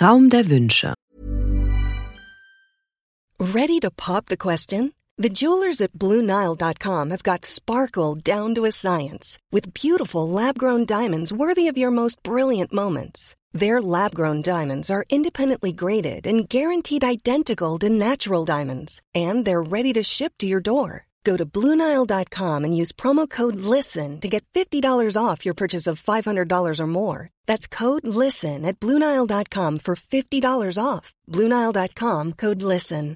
Raum der Wünsche. Ready to pop the question? The jewelers at BlueNile.com have got sparkle down to a science with beautiful lab-grown diamonds worthy of your most brilliant moments. Their lab-grown diamonds are independently graded and guaranteed identical to natural diamonds, and they're ready to ship to your door. Go to BlueNile.com and use promo code LISTEN to get $50 off your purchase of $500 or more. That's code LISTEN at BlueNile.com for $50 off. BlueNile.com, code LISTEN.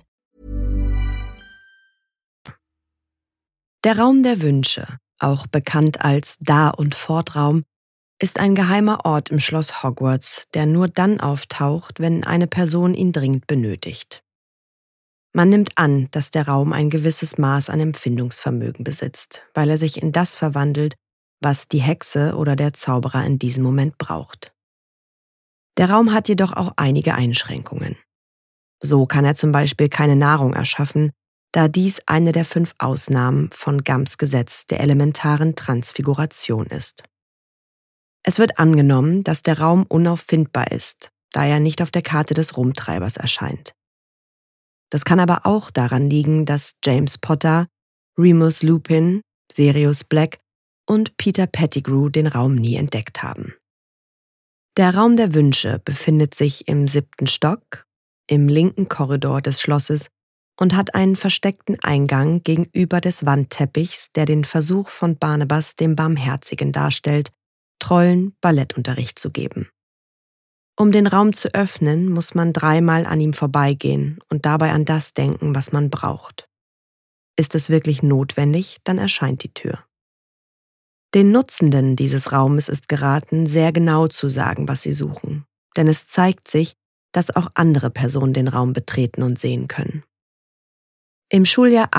Der Raum der Wünsche, auch bekannt als Da- und Fortraum, ist ein geheimer Ort im Schloss Hogwarts, der nur dann auftaucht, wenn eine Person ihn dringend benötigt. Man nimmt an, dass der Raum ein gewisses Maß an Empfindungsvermögen besitzt, weil er sich in das verwandelt, was die Hexe oder der Zauberer in diesem Moment braucht. Der Raum hat jedoch auch einige Einschränkungen. So kann er zum Beispiel keine Nahrung erschaffen, da dies eine der 5 Ausnahmen von Gumps Gesetz der elementaren Transfiguration ist. Es wird angenommen, dass der Raum unauffindbar ist, da er nicht auf der Karte des Rumtreibers erscheint. Das kann aber auch daran liegen, dass James Potter, Remus Lupin, Sirius Black und Peter Pettigrew den Raum nie entdeckt haben. Der Raum der Wünsche befindet sich im 7. Stock, im linken Korridor des Schlosses und hat einen versteckten Eingang gegenüber des Wandteppichs, der den Versuch von Barnabas dem Barmherzigen darstellt, Trollen Ballettunterricht zu geben. Um den Raum zu öffnen, muss man 3-mal an ihm vorbeigehen und dabei an das denken, was man braucht. Ist es wirklich notwendig, dann erscheint die Tür. Den Nutzenden dieses Raumes ist geraten, sehr genau zu sagen, was sie suchen, denn es zeigt sich, dass auch andere Personen den Raum betreten und sehen können. Im Schuljahr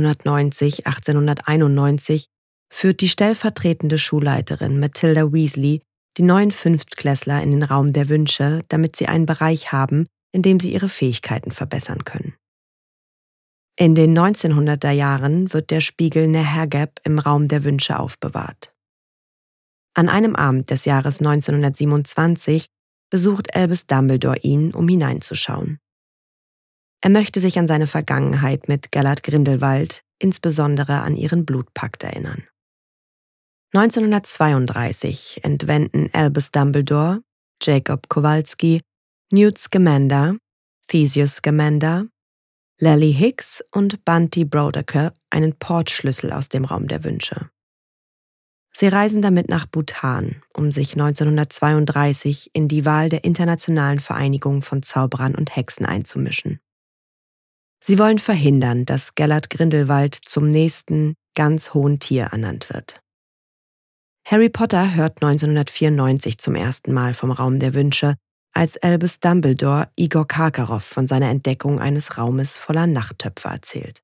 1890/1891 führt die stellvertretende Schulleiterin Matilda Weasley die neuen Fünftklässler in den Raum der Wünsche, damit sie einen Bereich haben, in dem sie ihre Fähigkeiten verbessern können. In den 1900er Jahren wird der Spiegel Nehergeb im Raum der Wünsche aufbewahrt. An einem Abend des Jahres 1927 besucht Albus Dumbledore ihn, um hineinzuschauen. Er möchte sich an seine Vergangenheit mit Gellert Grindelwald, insbesondere an ihren Blutpakt erinnern. 1932 entwenden Albus Dumbledore, Jacob Kowalski, Newt Scamander, Theseus Scamander, Lally Hicks und Bunty Brodecker einen Portschlüssel aus dem Raum der Wünsche. Sie reisen damit nach Bhutan, um sich 1932 in die Wahl der Internationalen Vereinigung von Zauberern und Hexen einzumischen. Sie wollen verhindern, dass Gellert Grindelwald zum nächsten, ganz hohen Tier ernannt wird. Harry Potter hört 1994 zum ersten Mal vom Raum der Wünsche, als Albus Dumbledore Igor Karkaroff von seiner Entdeckung eines Raumes voller Nachttöpfe erzählt.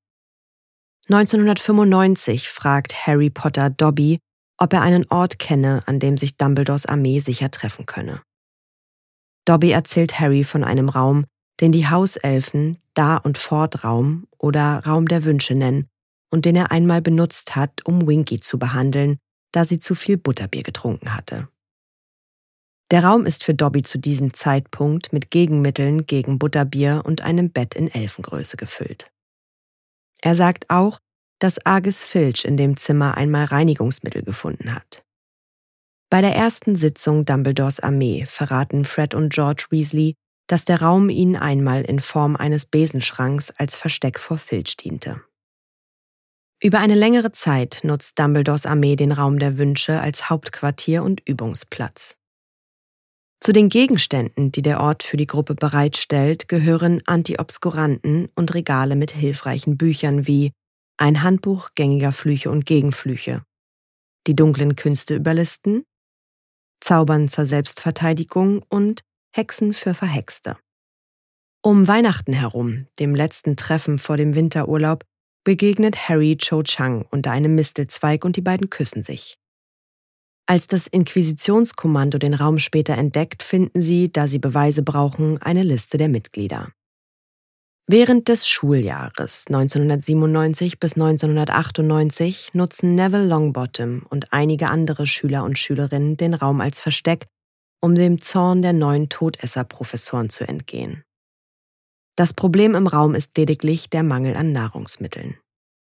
1995 fragt Harry Potter Dobby, ob er einen Ort kenne, an dem sich Dumbledores Armee sicher treffen könne. Dobby erzählt Harry von einem Raum, den die Hauselfen Da- und Fortraum oder Raum der Wünsche nennen und den er einmal benutzt hat, um Winky zu behandeln, da sie zu viel Butterbier getrunken hatte. Der Raum ist für Dobby zu diesem Zeitpunkt mit Gegenmitteln gegen Butterbier und einem Bett in Elfengröße gefüllt. Er sagt auch, dass Argus Filch in dem Zimmer einmal Reinigungsmittel gefunden hat. Bei der ersten Sitzung Dumbledores Armee verraten Fred und George Weasley, dass der Raum ihnen einmal in Form eines Besenschranks als Versteck vor Filch diente. Über eine längere Zeit nutzt Dumbledores Armee den Raum der Wünsche als Hauptquartier und Übungsplatz. Zu den Gegenständen, die der Ort für die Gruppe bereitstellt, gehören Antiobskuranten und Regale mit hilfreichen Büchern wie ein Handbuch gängiger Flüche und Gegenflüche, die dunklen Künste überlisten, Zaubern zur Selbstverteidigung und Hexen für Verhexte. Um Weihnachten herum, dem letzten Treffen vor dem Winterurlaub, begegnet Harry Cho Chang unter einem Mistelzweig und die beiden küssen sich. Als das Inquisitionskommando den Raum später entdeckt, finden sie, da sie Beweise brauchen, eine Liste der Mitglieder. Während des Schuljahres 1997 bis 1998 nutzen Neville Longbottom und einige andere Schüler und Schülerinnen den Raum als Versteck, um dem Zorn der neuen Todesser-Professoren zu entgehen. Das Problem im Raum ist lediglich der Mangel an Nahrungsmitteln.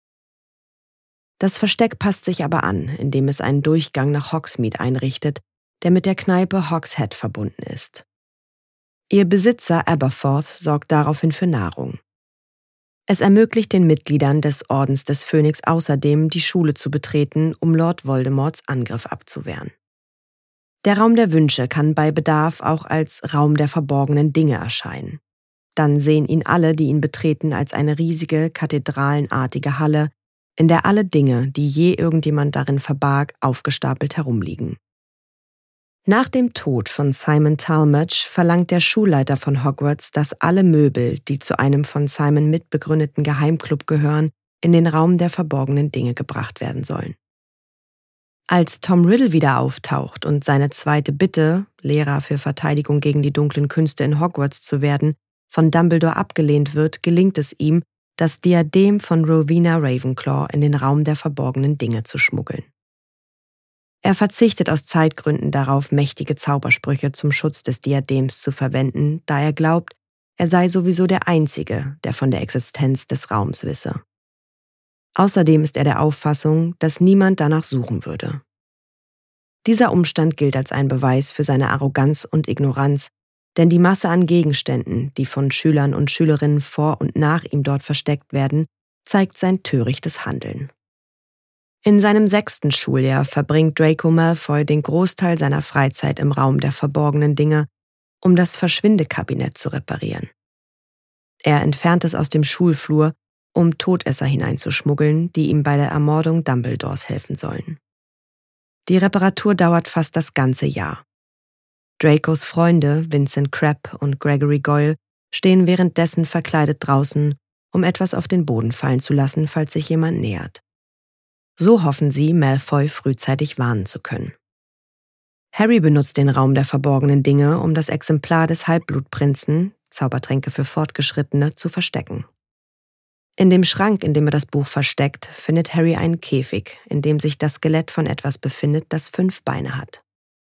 Das Versteck passt sich aber an, indem es einen Durchgang nach Hogsmeade einrichtet, der mit der Kneipe Hogshead verbunden ist. Ihr Besitzer Aberforth sorgt daraufhin für Nahrung. Es ermöglicht den Mitgliedern des Ordens des Phönix außerdem, die Schule zu betreten, um Lord Voldemorts Angriff abzuwehren. Der Raum der Wünsche kann bei Bedarf auch als Raum der verborgenen Dinge erscheinen. Dann sehen ihn alle, die ihn betreten, als eine riesige, kathedralenartige Halle, in der alle Dinge, die je irgendjemand darin verbarg, aufgestapelt herumliegen. Nach dem Tod von Simon Talmadge verlangt der Schulleiter von Hogwarts, dass alle Möbel, die zu einem von Simon mitbegründeten Geheimclub gehören, in den Raum der verborgenen Dinge gebracht werden sollen. Als Tom Riddle wieder auftaucht und seine zweite Bitte, Lehrer für Verteidigung gegen die dunklen Künste in Hogwarts zu werden, von Dumbledore abgelehnt wird, gelingt es ihm, das Diadem von Rowena Ravenclaw in den Raum der verborgenen Dinge zu schmuggeln. Er verzichtet aus Zeitgründen darauf, mächtige Zaubersprüche zum Schutz des Diadems zu verwenden, da er glaubt, er sei sowieso der Einzige, der von der Existenz des Raums wisse. Außerdem ist er der Auffassung, dass niemand danach suchen würde. Dieser Umstand gilt als ein Beweis für seine Arroganz und Ignoranz, denn die Masse an Gegenständen, die von Schülern und Schülerinnen vor und nach ihm dort versteckt werden, zeigt sein törichtes Handeln. In seinem 6. Schuljahr verbringt Draco Malfoy den Großteil seiner Freizeit im Raum der verborgenen Dinge, um das Verschwindekabinett zu reparieren. Er entfernt es aus dem Schulflur, um Todesser hineinzuschmuggeln, die ihm bei der Ermordung Dumbledores helfen sollen. Die Reparatur dauert fast das ganze Jahr. Dracos Freunde, Vincent Crabbe und Gregory Goyle, stehen währenddessen verkleidet draußen, um etwas auf den Boden fallen zu lassen, falls sich jemand nähert. So hoffen sie, Malfoy frühzeitig warnen zu können. Harry benutzt den Raum der verborgenen Dinge, um das Exemplar des Halbblutprinzen, Zaubertränke für Fortgeschrittene, zu verstecken. In dem Schrank, in dem er das Buch versteckt, findet Harry einen Käfig, in dem sich das Skelett von etwas befindet, das 5 Beine hat.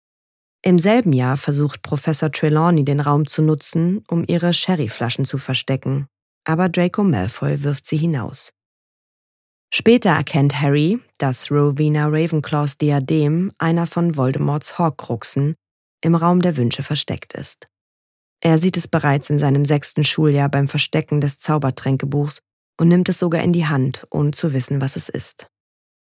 Im selben Jahr versucht Professor Trelawney den Raum zu nutzen, um ihre Sherryflaschen zu verstecken, aber Draco Malfoy wirft sie hinaus. Später erkennt Harry, dass Rowena Ravenclaws Diadem, einer von Voldemorts Horcruxen, im Raum der Wünsche versteckt ist. Er sieht es bereits in seinem 6. Schuljahr beim Verstecken des Zaubertränkebuchs und nimmt es sogar in die Hand, ohne zu wissen, was es ist.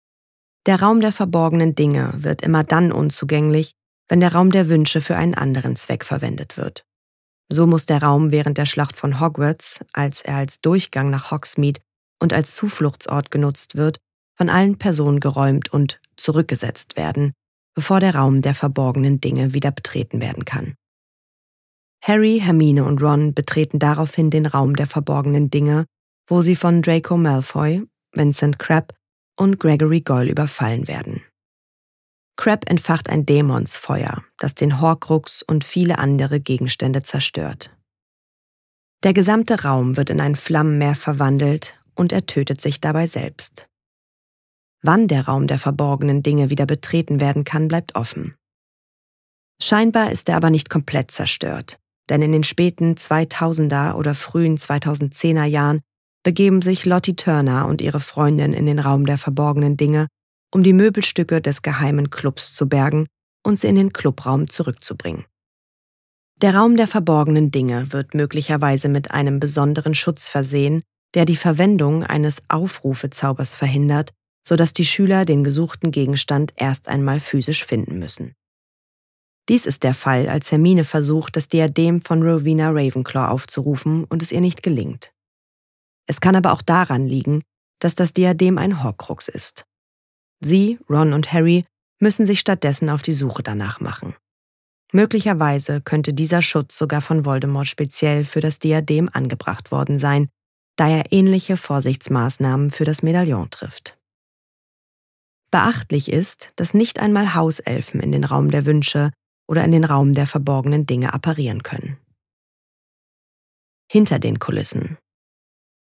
Der Raum der verborgenen Dinge wird immer dann unzugänglich, wenn der Raum der Wünsche für einen anderen Zweck verwendet wird. So muss der Raum während der Schlacht von Hogwarts, als er als Durchgang nach Hogsmeade und als Zufluchtsort genutzt wird, von allen Personen geräumt und zurückgesetzt werden, bevor der Raum der verborgenen Dinge wieder betreten werden kann. Harry, Hermine und Ron betreten daraufhin den Raum der verborgenen Dinge, wo sie von Draco Malfoy, Vincent Crabbe und Gregory Goyle überfallen werden. Crabbe entfacht ein Dämonsfeuer, das den Horcrux und viele andere Gegenstände zerstört. Der gesamte Raum wird in ein Flammenmeer verwandelt und er tötet sich dabei selbst. Wann der Raum der verborgenen Dinge wieder betreten werden kann, bleibt offen. Scheinbar ist er aber nicht komplett zerstört, denn in den späten 2000er oder frühen 2010er Jahren begeben sich Lottie Turner und ihre Freundin in den Raum der verborgenen Dinge, um die Möbelstücke des geheimen Clubs zu bergen und sie in den Clubraum zurückzubringen. Der Raum der verborgenen Dinge wird möglicherweise mit einem besonderen Schutz versehen, der die Verwendung eines Aufrufezaubers verhindert, sodass die Schüler den gesuchten Gegenstand erst einmal physisch finden müssen. Dies ist der Fall, als Hermine versucht, das Diadem von Rowena Ravenclaw aufzurufen und es ihr nicht gelingt. Es kann aber auch daran liegen, dass das Diadem ein Horcrux ist. Sie, Ron und Harry, müssen sich stattdessen auf die Suche danach machen. Möglicherweise könnte dieser Schutz sogar von Voldemort speziell für das Diadem angebracht worden sein, da er ähnliche Vorsichtsmaßnahmen für das Medaillon trifft. Beachtlich ist, dass nicht einmal Hauselfen in den Raum der Wünsche oder in den Raum der verborgenen Dinge apparieren können. Hinter den Kulissen.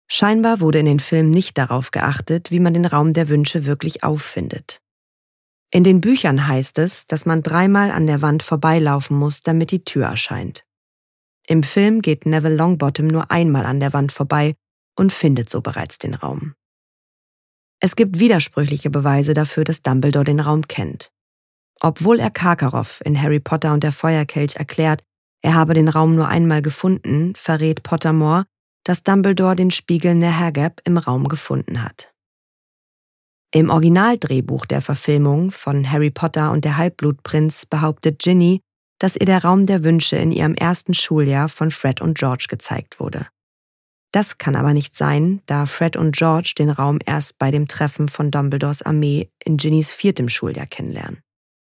Scheinbar wurde in den Filmen nicht darauf geachtet, wie man den Raum der Wünsche wirklich auffindet. In den Büchern heißt es, dass man 3-mal an der Wand vorbeilaufen muss, damit die Tür erscheint. Im Film geht Neville Longbottom nur einmal an der Wand vorbei und findet so bereits den Raum. Es gibt widersprüchliche Beweise dafür, dass Dumbledore den Raum kennt. Obwohl er Karkaroff in Harry Potter und der Feuerkelch erklärt, er habe den Raum nur einmal gefunden, verrät Pottermore, dass Dumbledore den Spiegel Nehergeb im Raum gefunden hat. Im Originaldrehbuch der Verfilmung von Harry Potter und der Halbblutprinz behauptet Ginny, dass ihr der Raum der Wünsche in ihrem ersten Schuljahr von Fred und George gezeigt wurde. Das kann aber nicht sein, da Fred und George den Raum erst bei dem Treffen von Dumbledores Armee in Ginnys 4. Schuljahr kennenlernen.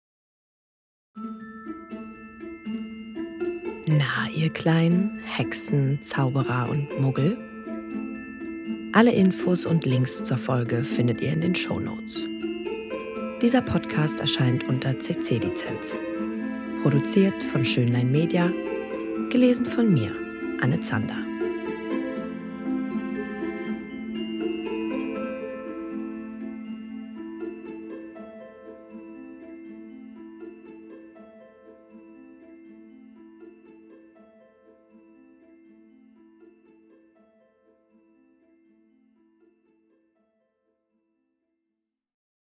Na, ihr kleinen Hexen, Zauberer und Muggel? Alle Infos und Links zur Folge findet ihr in den Shownotes. Dieser Podcast erscheint unter CC-Lizenz. Produziert von Schönlein Media, gelesen von mir, Anne Zander.